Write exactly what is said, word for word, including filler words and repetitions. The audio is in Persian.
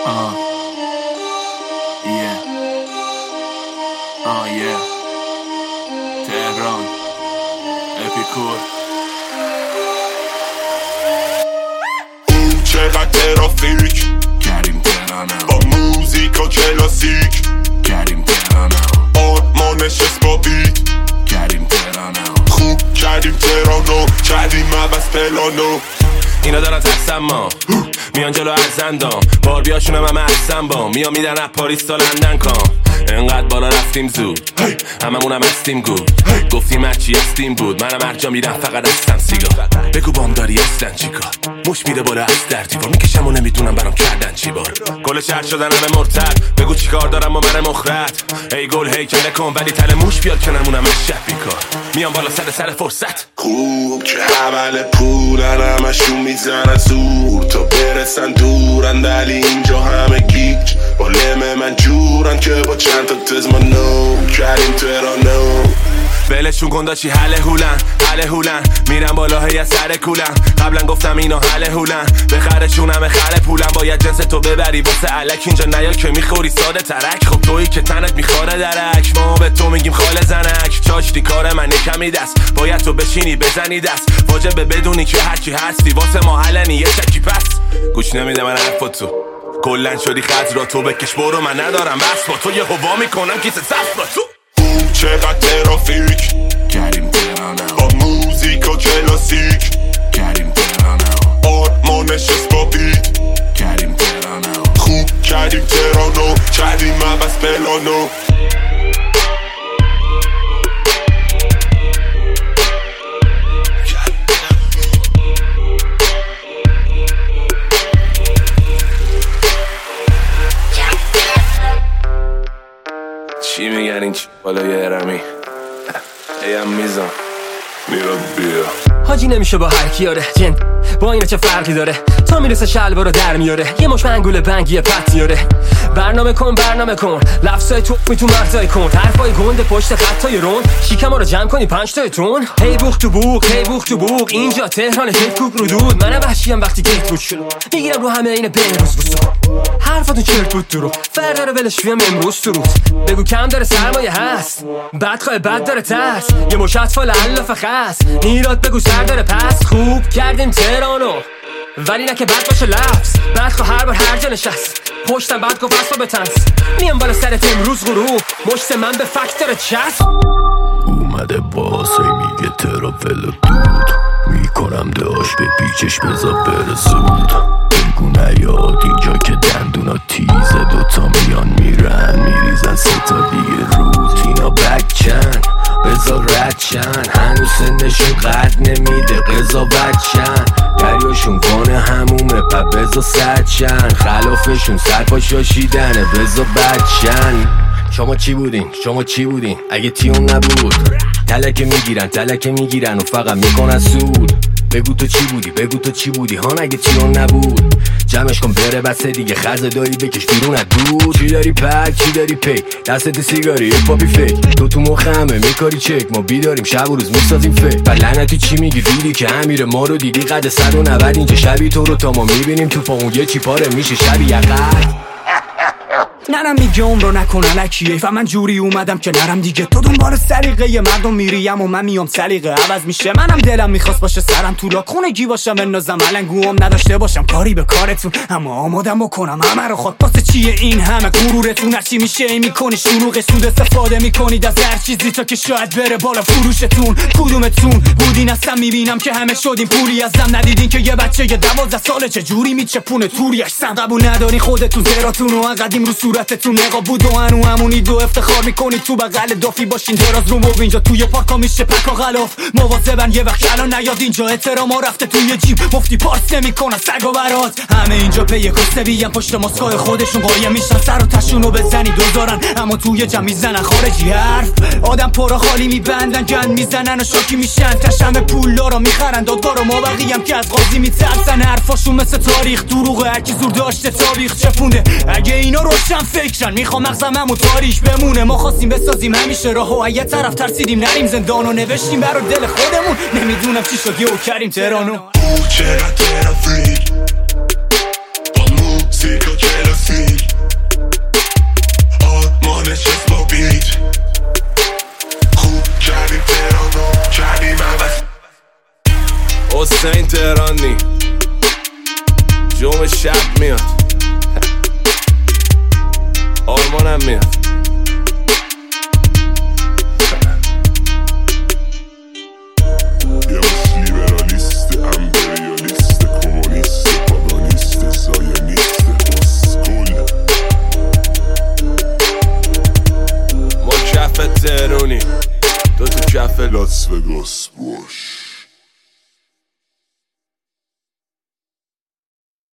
Uh, yeah. Uh, yeah. تهران اپیکور. چقدر ترافیک کریم تهرانم با موزیک و کلاسیک. کریم تهرانم آرمانش با بیت. کریم تهرانم خوب کردیم تهرانو، کردیم عوض پلانو. اینا دارن ترسم ما میان جلو ارزندام بار بیاشونم همه ارسم با میان میدن رپ پاریس تا لندن کام. انقدر بالا رفتیم زود هممونم هستیم گود گفتیم هرچی هستیم بود. منم هر جا میرم فقط هستم سیگار. بگو بام داری هستن چیکار مش میده بالا از در دیوار میکشم و نمیدونم برام کردن چی بار. گل شهر شدن همه مرتد بگو چیکار دارم با من مخرد. ای گل هی کله کن ولی تل موش بیاد که نمونم از شب بیکار. میان بالا سر سر فرصت خوب که حول پولن همشون میزنن زور تا برسن دورن ولی اینجا همه گیج با لمه من جورن که با چند تا تزمانو کریم تهرانو. ولشون کن داشی حله هولن حله هولن میرم بالا هی از سر کولن. قبلا گفتم اینا حله هولن بخرشون همه خله پولن. باید جنس تو ببری واسه علک اینجا نیا که میخوری ساده ترک. خب تویی که تنت میخوره درک ما به تو میگیم خاله زنک. چاشتی کار من کمی دست باید تو بشینی بزنی دست. واجبه بدونی که هرچی هستی واسه ما حلنی یه شکی پس. گوش نمیده من حرفا تو کلن شدی خز را تو بکش برو من ندارم بس با تو یه هوا میکنم کیسه سفت را تو. چقدر ترافیک کریم تهرانم با موزیک و کلاسیک. کریم تهرانم آرمانش با بیت. کریم تهرانم خوب کردیم تهرانو، کردیم عوض پلانو. چی میگن این چی بالای ارمی ایم میزان میراد بیا حاجی نمیشه با هر کیاره جن با اینا چه فرقی داره. تا میرسه شلوارو در میاره یه مش منگول بنگی پت میاره. برنامه کن برنامه کن لفظای تو می تو مرزای کن. حرفای گنده پشت خطای رون شیکم رو جمع کنی پنج تایتون. هی بوخ تو بوق هی بوخ تو بوق اینجا تهران هیپ کوک رو دود. منم وحشیم وقتی گیت بود شلو میگیرم رو همه این بین روز روز. حرفاتون چرت بود درو فردا رو ولش فیم امروز تو روز. بگو کم داره سرمایه هست بدخواه بد داره ترس یه مشت فال علف خاص نیرات بگو سر داره پس. خوب کردیم تهرانو ولی نه که بد باشه لفظ. بدخواه هر بار هر جا نشست پشتم بد گفت اصلا به تنس. میام بالا سرت امروز غروب مشت من به فکت داره چسب. اومده باسه میگه ترافل دود میکنم داشت به پیچش بذار بره زود. بگو نیاد اینجا که دندونا تیزه دوتا میان میرن میریزن سه تا دیگه روز. اینا بکن بذار ردشن هنوز سنشون قد نمیده قضا بچن. دریاشون وانه همومه پا بذار سدشن خلافشون سرپا شاشیدنه بذار بچن. شما چی بودین؟ شما چی بودین؟ اگه تیون نبود تلکه میگیرن تلکه میگیرن و فقط میکنن سود. بگو تو چی بودی؟ بگو تو چی بودی؟ هان اگه تیون نبود جمعش کن بره بسه دیگه خرزه داری بکش بیرون از دود. چی داری پک؟ چی داری پی؟ دستت سیگاری یه پاپی فیک. تو تو مخمه میکاری چک ما بیداریم شب و روز میسازیم فیک. بلنتی چی میگی ریدی که امیر ما رو دیدی قد صد و نود اینجا شبی تو رو تا ما میبینیم تو پا اون یه چی پاره میشه شبی یقر. نرم میگه عمرو نکن الکیه و من جوری اومدم که نرم دیگه. تو دنبال سلیقه مردم میریم و من میام سلیقه عوض میشه. منم دلم میخواست باشه سرم تو لاک خونگی باشم بنازم ملنگوام نداشته باشم کاری به کارتون اما آمادم بکنم همه رو خود. واسه چیه این همه غرورتون هرچی میشه ای میکنی شروع سود استفاده میکنید از هر چیزی تا که شاید بره بالا فروشتون. کدومتون بودین اصلا میبینم که همه شدین پولی ازم ندیدین که یه بچه یه دوازده ساله چه جوری میچپونه توریش سن. قبول نداری خودتون زراتون و قدیم رو صورتتون نقاب بود و هنو همونید و افتخار میکنید تو بغل دافی باشین دراز رو موب. اینجا توی پارکا میشه پکا غلاف مواظبن یه وقت الان نیاد اینجا احترام ها رفته توی جیب مفتی پارس نمیکنن سگ و برات. همه اینجا پی کسته بیان پشت ماسکای خودشون قایم میشن سر و تشونو بزنی دوزارن اما توی جمع میزنن خارجی حرف. آدم پرا خالی میبندن گند میزنن و شاکی میشن تشم پولا رو میخرن دادگار و ما بقیم که از قاضی میترسن. حرفاشون مثل تاریخ دروغه هرکی زور داشته تاریخ چپونده. اگه اینا روشن فکرن میخوام مغزم همون تاریخ بمونه. ما خواستیم بسازیم همیشه راه و یه طرف ترسیدیم نریم زندان و نوشتیم برا دل خودمون. نمیدونم چی شد یهو کردیم تهرانو. چقدر ترافیک با موزیک و کلاسیک. حسین تهرانی جمع شب میاد آرمانم میاد یه مش لیبرالیست امپریالیست کمونیست پاگانیست زاینیست اسکول ما کف تهرونی تو تو کف لاس وگاس باش